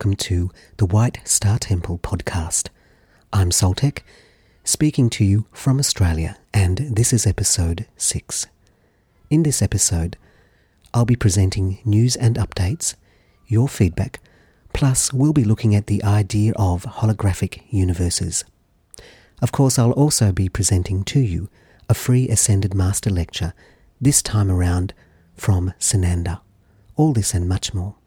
welcome to the White Star Temple podcast. I'm Soltec, speaking to you from Australia, and this is episode 6. In this episode, I'll be presenting news and updates, your feedback, plus we'll be looking at the idea of holographic universes. Of course, I'll also be presenting to you a free Ascended Master lecture, this time around from Sananda. All this and much more.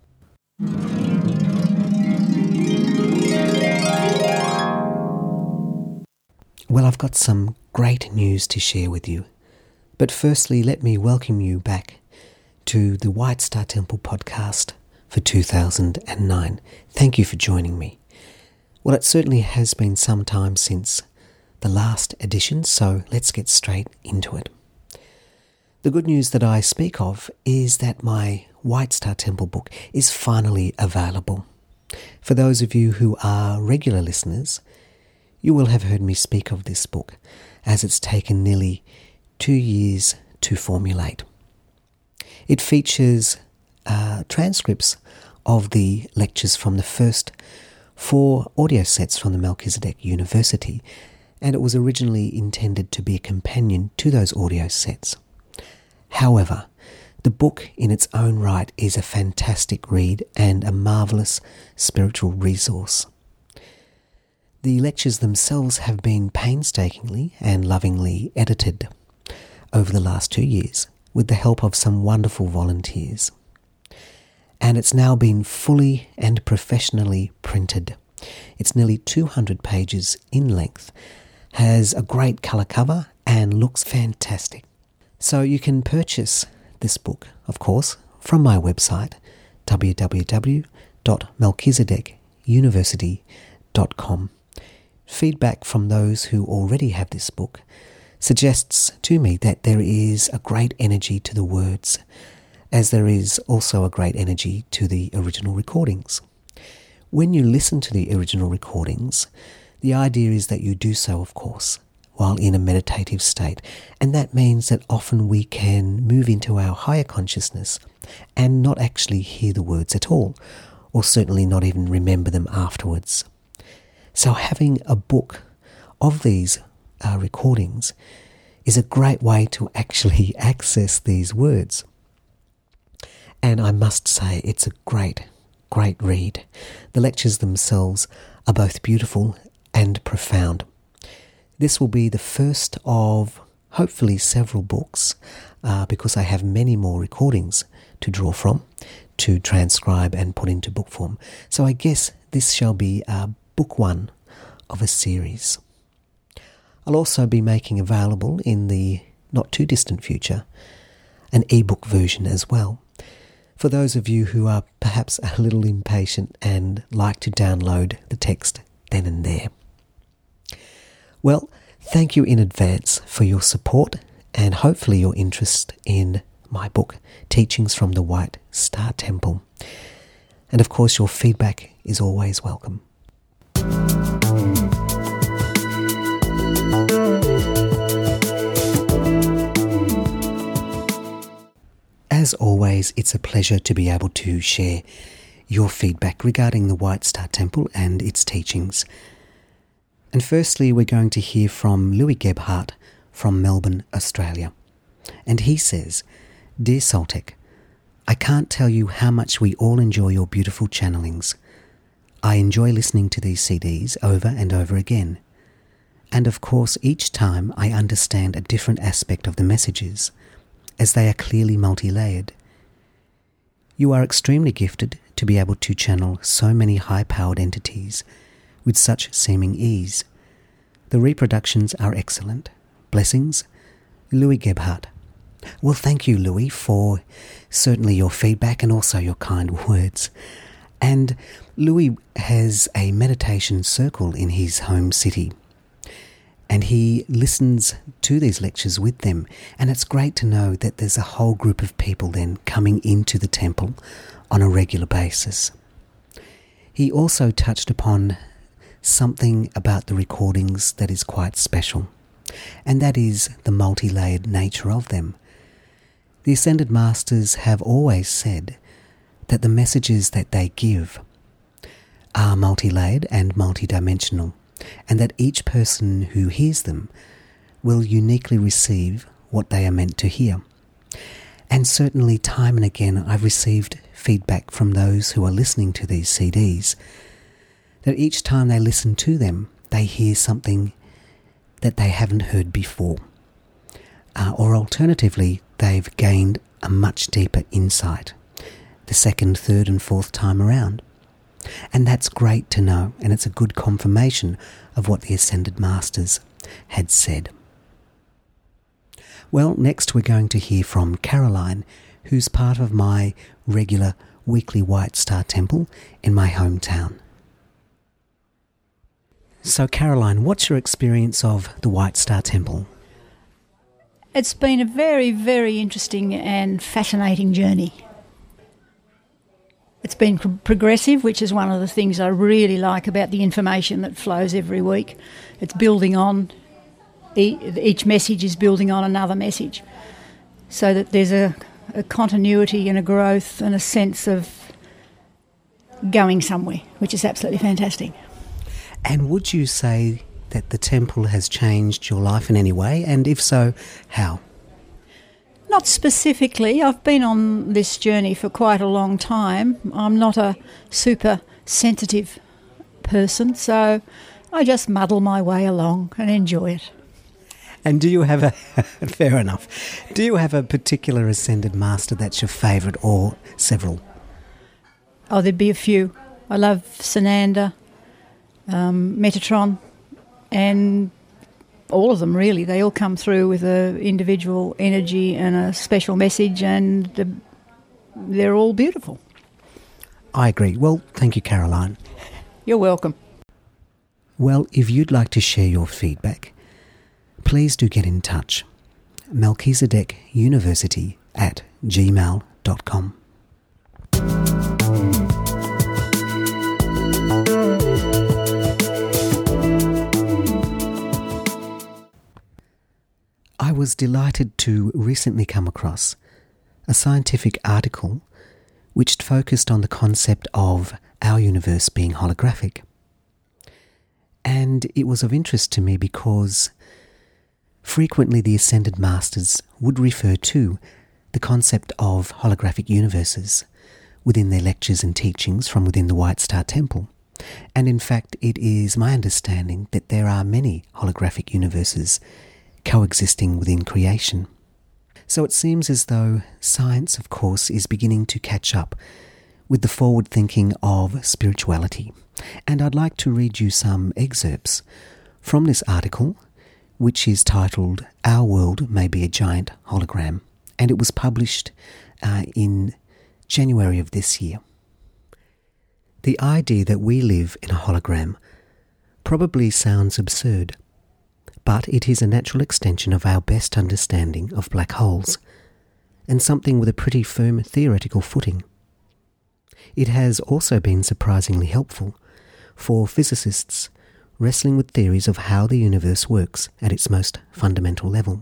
Well, I've got some great news to share with you. But firstly, let me welcome you back to the White Star Temple podcast for 2009. Thank you for joining me. Well, it certainly has been some time since the last edition, so let's get straight into it. The good news that I speak of is that my White Star Temple book is finally available. For those of you who are regular listeners, you will have heard me speak of this book, as it's taken nearly 2 years to formulate. It features transcripts of the lectures from the first 4 audio sets from the Melchizedek University, and it was originally intended to be a companion to those audio sets. However, the book in its own right is a fantastic read and a marvellous spiritual resource. The lectures themselves have been painstakingly and lovingly edited over the last 2 years with the help of some wonderful volunteers. And it's now been fully and professionally printed. It's nearly 200 pages in length, has a great colour cover and looks fantastic. So you can purchase this book, of course, from my website, www.melchizedekuniversity.com. Feedback from those who already have this book suggests to me that there is a great energy to the words, as there is also a great energy to the original recordings. When you listen to the original recordings, the idea is that you do so, of course, while in a meditative state, and that means that often we can move into our higher consciousness and not actually hear the words at all, or certainly not even remember them afterwards. So having a book of these recordings is a great way to actually access these words. And I must say, it's a great read. The lectures themselves are both beautiful and profound. This will be the first of hopefully several books, because I have many more recordings to draw from, to transcribe and put into book form. So I guess this shall be book 1 of a series. I'll also be making available in the not too distant future an ebook version as well, for those of you who are perhaps a little impatient and like to download the text then and there. Well, thank you in advance for your support and hopefully your interest in my book, Teachings from the White Star Temple. And of course, your feedback is always welcome. As always, it's a pleasure to be able to share your feedback regarding the White Star Temple and its teachings. And firstly, we're going to hear from Louis Gebhardt from Melbourne, Australia. And he says, "Dear Soltec, I can't tell you how much we all enjoy your beautiful channelings. I enjoy listening to these CDs over and over again. And of course, each time I understand a different aspect of the messages, as they are clearly multi-layered. You are extremely gifted to be able to channel so many high-powered entities with such seeming ease. The reproductions are excellent. Blessings, Louis Gebhardt." Well, thank you, Louis, for certainly your feedback and also your kind words. And Louis has a meditation circle in his home city, and he listens to these lectures with them, and it's great to know that there's a whole group of people then coming into the temple on a regular basis. He also touched upon something about the recordings that is quite special, and that is the multi-layered nature of them. The Ascended Masters have always said that the messages that they give are multi-layered and multi-dimensional, and that each person who hears them will uniquely receive what they are meant to hear. And certainly time and again I've received feedback from those who are listening to these CDs that each time they listen to them, they hear something that they haven't heard before. Or alternatively, they've gained a much deeper insight the second, third and fourth time around. And that's great to know, and it's a good confirmation of what the Ascended Masters had said. Well, next we're going to hear from Caroline, who's part of my regular weekly White Star Temple in my hometown. So Caroline, what's your experience of the White Star Temple? It's been a very, very interesting and fascinating journey. It's been progressive, which is one of the things I really like about the information that flows every week. It's building on, each message is building on another message, so that there's a continuity and a growth and a sense of going somewhere, which is absolutely fantastic. And would you say that the temple has changed your life in any way? And if so, how? Not specifically. I've been on this journey for quite a long time. I'm not a super sensitive person, so I just muddle my way along and enjoy it. And do you have a, fair enough, do you have a particular Ascended Master that's your favourite, or several? Oh, there'd be a few. I love Sananda, Metatron, and all of them really. They all come through with an individual energy and a special message, and they're all beautiful. I agree. Well, thank you, Caroline. You're welcome. Well, if you'd like to share your feedback, please do get in touch. melchizedekuniversity@gmail.com. I was delighted to recently come across a scientific article which focused on the concept of our universe being holographic. And it was of interest to me because frequently the Ascended Masters would refer to the concept of holographic universes within their lectures and teachings from within the White Star Temple. And in fact, it is my understanding that there are many holographic universes coexisting within creation. So it seems as though science, of course, is beginning to catch up with the forward thinking of spirituality. And I'd like to read you some excerpts from this article, which is titled "Our World May Be a Giant Hologram," and it was published in January of this year. The idea that we live in a hologram probably sounds absurd, but it is a natural extension of our best understanding of black holes, and something with a pretty firm theoretical footing. It has also been surprisingly helpful for physicists wrestling with theories of how the universe works at its most fundamental level.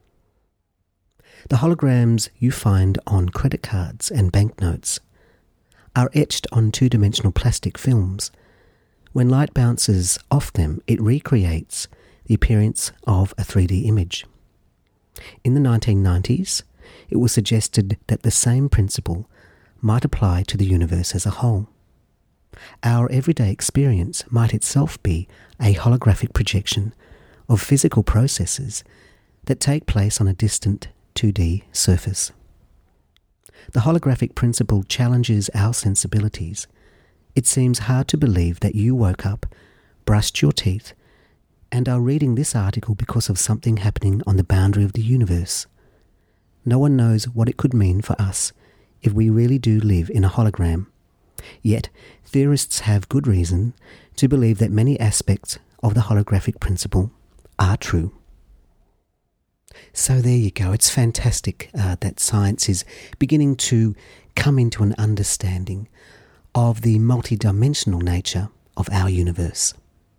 The holograms you find on credit cards and banknotes are etched on two-dimensional plastic films. When light bounces off them, it recreates the appearance of a 3D image. In the 1990s, it was suggested that the same principle might apply to the universe as a whole. Our everyday experience might itself be a holographic projection of physical processes that take place on a distant 2D surface. The holographic principle challenges our sensibilities. It seems hard to believe that you woke up, brushed your teeth, and are reading this article because of something happening on the boundary of the universe. No one knows what it could mean for us if we really do live in a hologram. Yet, theorists have good reason to believe that many aspects of the holographic principle are true. So there you go. It's fantastic that science is beginning to come into an understanding of the multidimensional nature of our universe.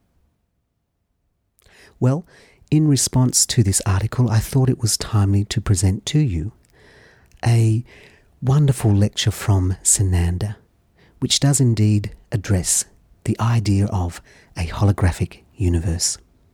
Well, in response to this article, I thought it was timely to present to you a wonderful lecture from Sananda, which does indeed address the idea of a holographic universe.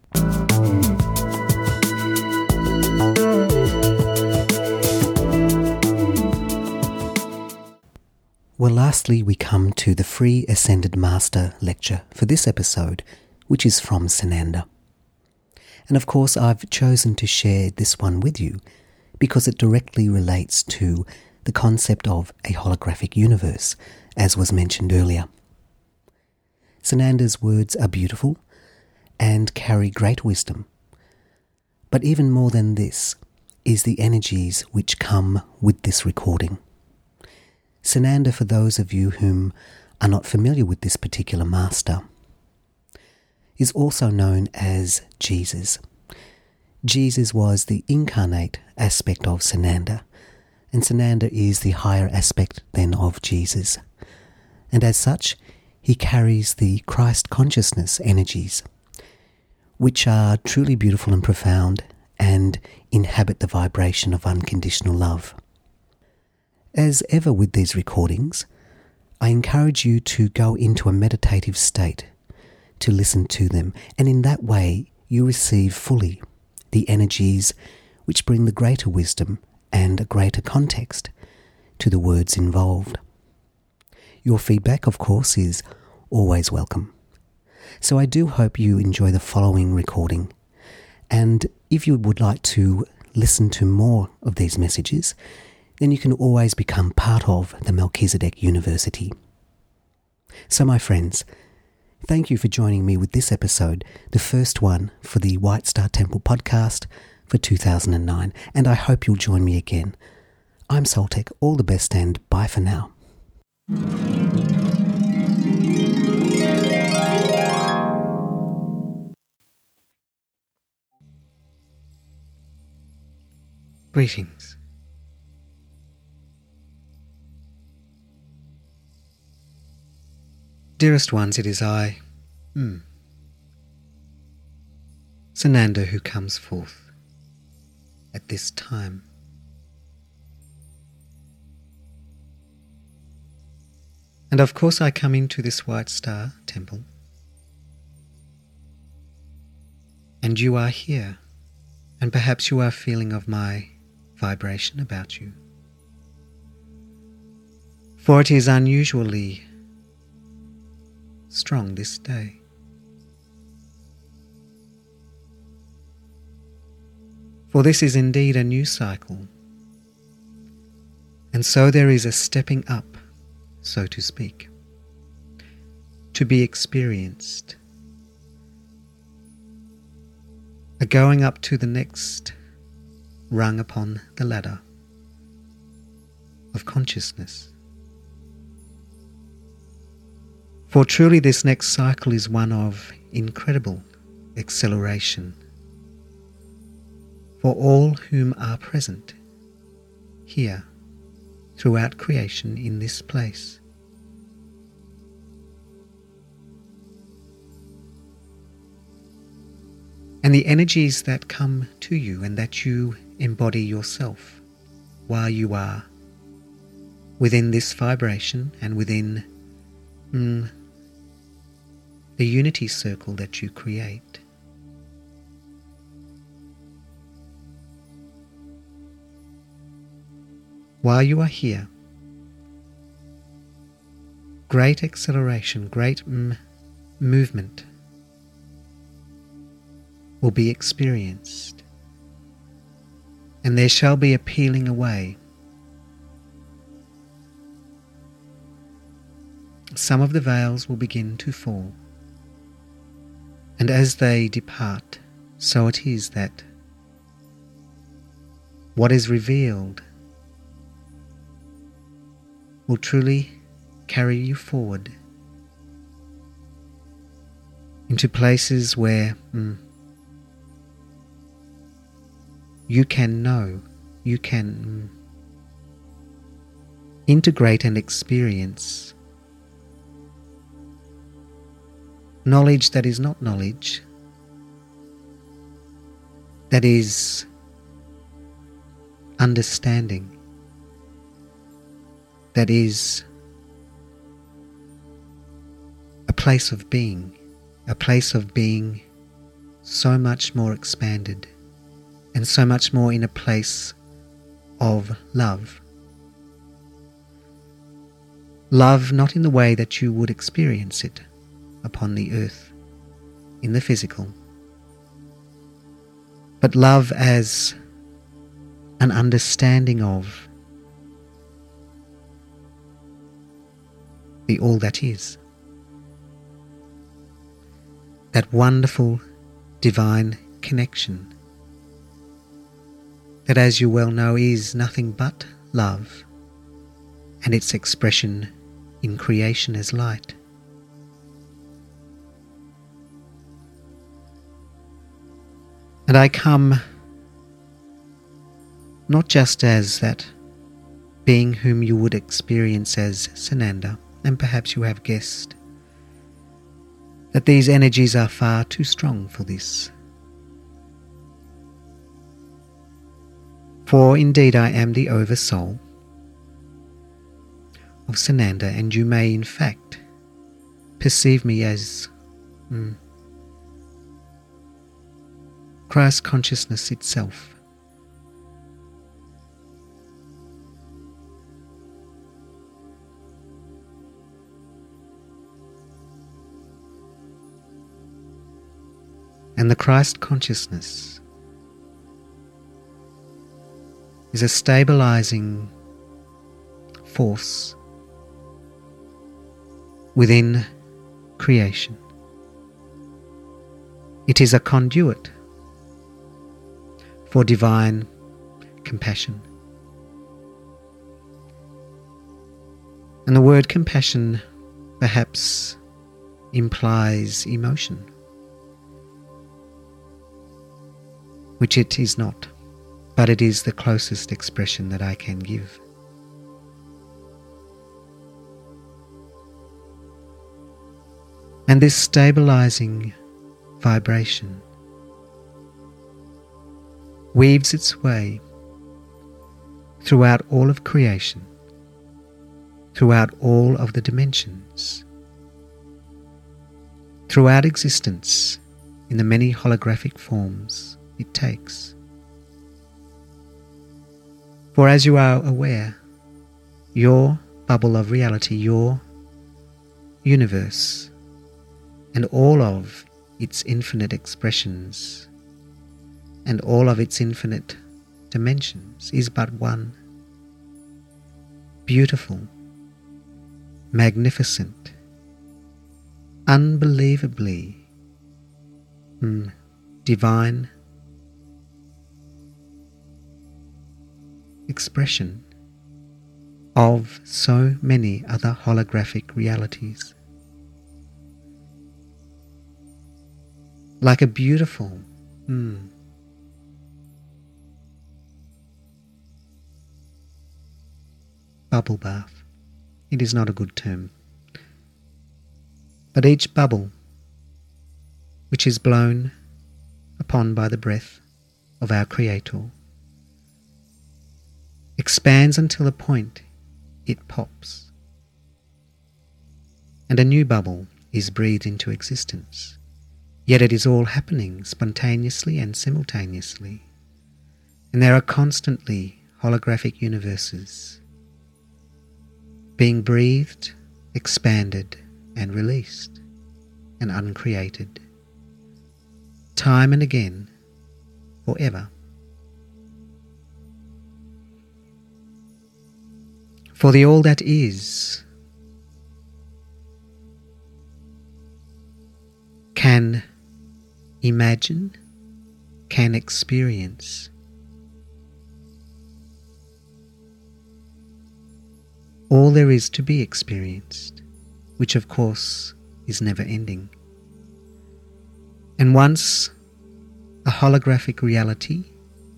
Well, lastly, we come to the Free Ascended Master lecture for this episode, which is from Sananda. And of course, I've chosen to share this one with you because it directly relates to the concept of a holographic universe, as was mentioned earlier. Sananda's words are beautiful and carry great wisdom. But even more than this is the energies which come with this recording. Sananda, for those of you whom are not familiar with this particular master, is also known as Jesus. Jesus was the incarnate aspect of Sananda, and Sananda is the higher aspect then of Jesus. And as such, he carries the Christ consciousness energies, which are truly beautiful and profound and inhabit the vibration of unconditional love. As ever with these recordings, I encourage you to go into a meditative state to listen to them, and in that way you receive fully the energies which bring the greater wisdom and a greater context to the words involved. Your feedback, of course, is always welcome. So I do hope you enjoy the following recording, and if you would like to listen to more of these messages, then you can always become part of the Melchizedek University. So my friends, thank you for joining me with this episode, the first one for the White Star Temple podcast for 2009, and I hope you'll join me again. I'm Soltec, all the best and bye for now. Greetings. Dearest ones, it is I, Sananda, who comes forth at this time. And of course I come into this White Star Temple, and you are here, and perhaps you are feeling of my vibration about you. For it is unusually strong this day. For this is indeed a new cycle, and so there is a stepping up, so to speak, to be experienced, a going up to the next rung upon the ladder of consciousness. For truly this next cycle is one of incredible acceleration for all whom are present here throughout creation in this place. And the energies that come to you and that you embody yourself while you are within this vibration and within the unity circle that you create. While you are here, great acceleration, great movement will be experienced, and there shall be a peeling away. Some of the veils will begin to fall, and as they depart, so it is that what is revealed will truly carry you forward into places where you can know, you can integrate and experience knowledge that is not knowledge, that is understanding, that is a place of being so much more expanded and so much more in a place of love. Love not in the way that you would experience it upon the earth, in the physical, but love as an understanding of the all that is. That wonderful divine connection that, as you well know, is nothing but love and its expression in creation as light. And I come not just as that being whom you would experience as Sananda, and perhaps you have guessed that these energies are far too strong for this. For indeed I am the Oversoul of Sananda, and you may in fact perceive me as Christ consciousness itself. And the Christ consciousness is a stabilizing force within creation. It is a conduit for divine compassion. And the word compassion perhaps implies emotion, which it is not, but it is the closest expression that I can give. And this stabilizing vibration weaves its way throughout all of creation, throughout all of the dimensions, throughout existence in the many holographic forms it takes. For as you are aware, your bubble of reality, your universe, and all of its infinite expressions and all of its infinite dimensions is but one beautiful, magnificent, unbelievably divine expression of so many other holographic realities. Like a beautiful bubble bath. It is not a good term. But each bubble, which is blown upon by the breath of our Creator, expands until a point it pops, and a new bubble is breathed into existence. Yet it is all happening spontaneously and simultaneously, and there are constantly holographic universes being breathed, expanded, and released, and uncreated, time and again, forever. For the all that is can imagine, can experience all there is to be experienced, which of course is never ending. And once a holographic reality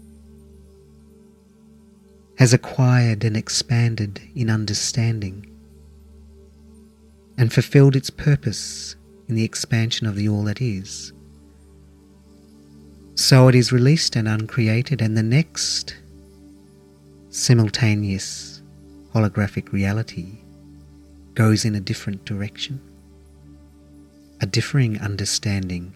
has acquired and expanded in understanding and fulfilled its purpose in the expansion of the all that is, so it is released and uncreated, and the next simultaneous holographic reality goes in a different direction. a differing understanding.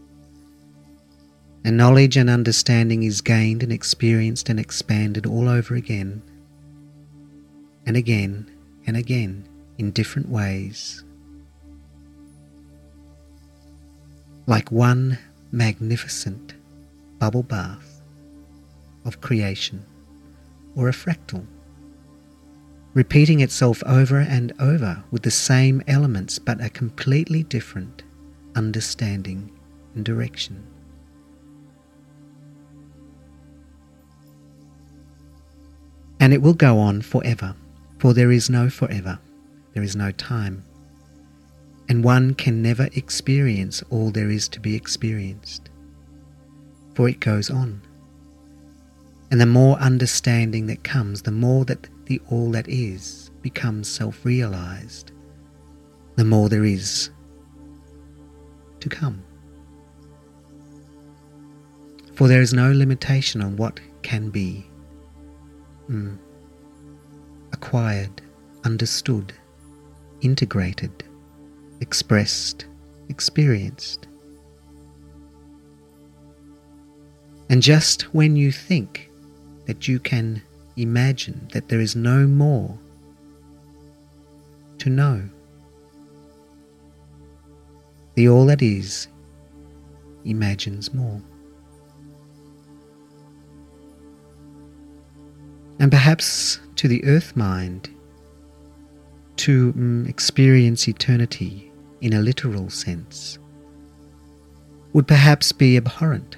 And knowledge and understanding is gained and experienced and expanded all over again and again and again in different ways, like one magnificent bubble bath of creation or a fractal, repeating itself over and over with the same elements but a completely different understanding and direction. And it will go on forever, for there is no forever, there is no time, and one can never experience all there is to be experienced, for it goes on. And the more understanding that comes, the more that the all that is becomes self-realized, the more there is to come. For there is no limitation on what can be acquired, understood, integrated, expressed, experienced. And just when you think that you can imagine that there is no more to know, the all that is imagines more. And perhaps to the earth mind, to experience eternity in a literal sense would perhaps be abhorrent.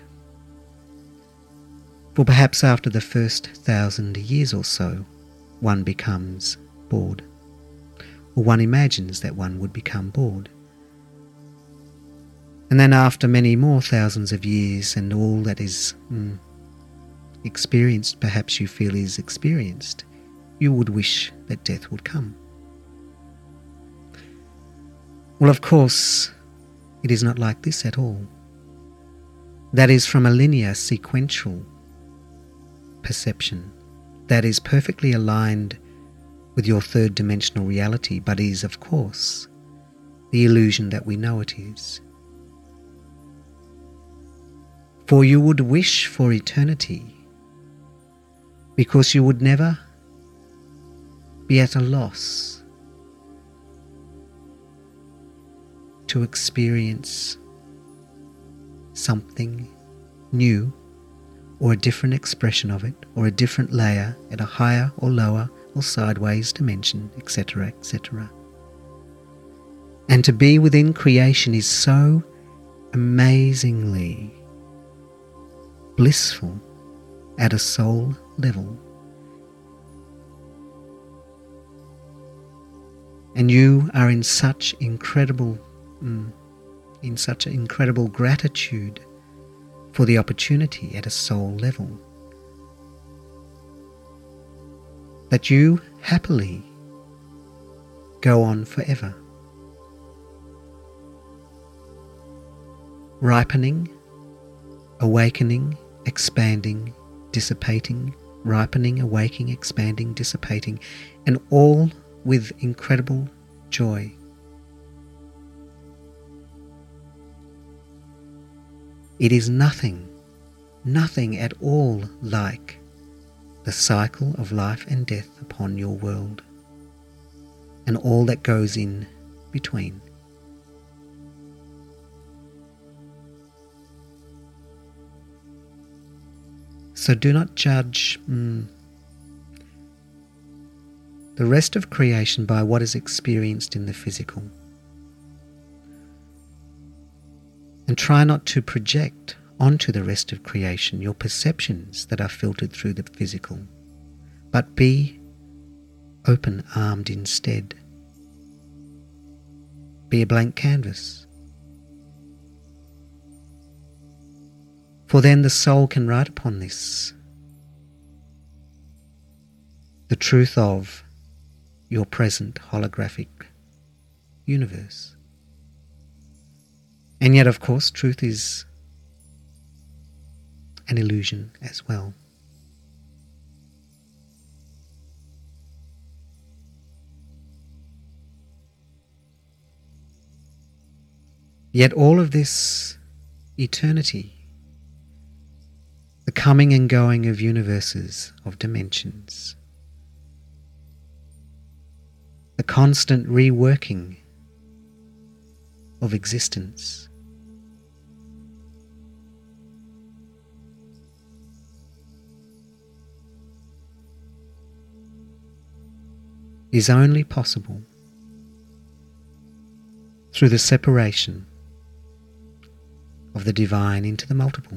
For perhaps after the first 1,000 years or so, one becomes bored, or one imagines that one would become bored. And then after many more thousands of years and all that is experienced, perhaps you feel is experienced, you would wish that death would come. Well, of course, it is not like this at all. That is from a linear, sequential perception that is perfectly aligned with your third dimensional reality, but is, of course, the illusion that we know it is. For you would wish for eternity because you would never be at a loss to experience something new, or a different expression of it, or a different layer at a higher or lower or sideways dimension, etc., etc. And to be within creation is so amazingly blissful at a soul level. And you are in such incredible gratitude for the opportunity at a soul level that you happily go on forever, ripening, awakening, expanding, dissipating, ripening, awakening, expanding, dissipating, and all with incredible joy. It is nothing at all like the cycle of life and death upon your world and all that goes in between. So do not judge the rest of creation by what is experienced in the physical. And try not to project onto the rest of creation your perceptions that are filtered through the physical, but be open-armed instead. Be a blank canvas. For then the soul can write upon this the truth of your present holographic universe. And yet, of course, truth is an illusion as well. Yet all of this eternity, the coming and going of universes, of dimensions, the constant reworking of existence, is only possible through the separation of the divine into the multiple,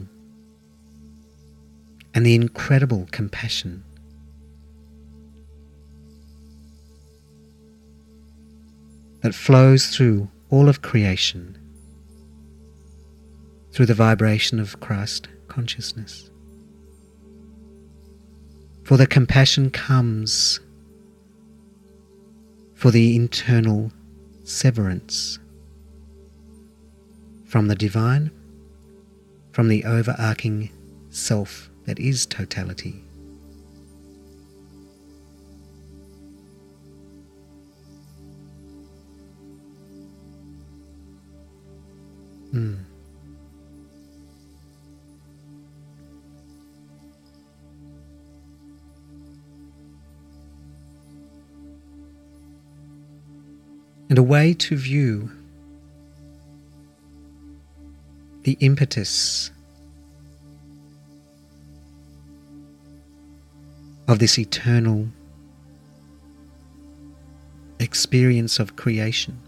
and the incredible compassion that flows through all of creation through the vibration of Christ consciousness. For the compassion comes for the internal severance from the divine, from the overarching self that is totality. And a way to view the impetus of this eternal experience of creation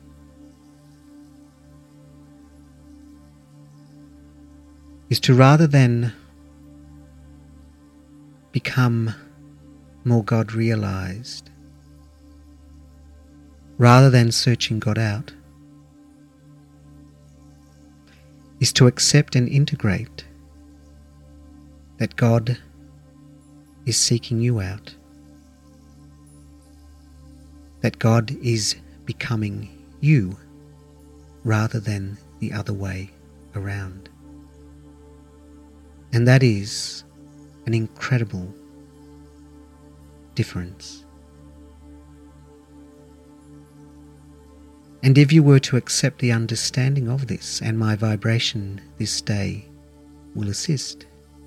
is to, rather than become more God realized, rather than searching God out, is to accept and integrate that God is seeking you out, that God is becoming you rather than the other way around. And that is an incredible difference. And if you were to accept the understanding of this, and my vibration this day will assist,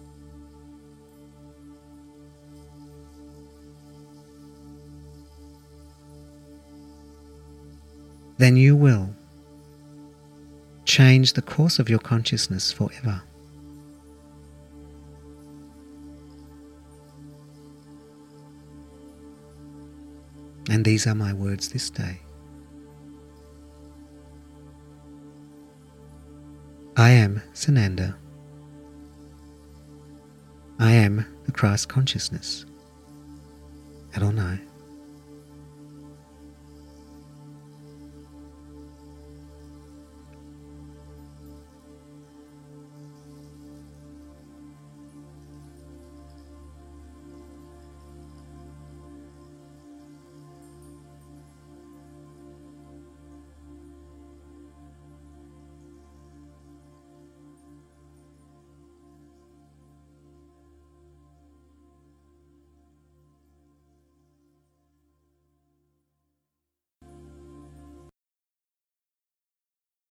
then you will change the course of your consciousness forever. And these are my words this day. I am Sananda. I am the Christ consciousness. Adonai.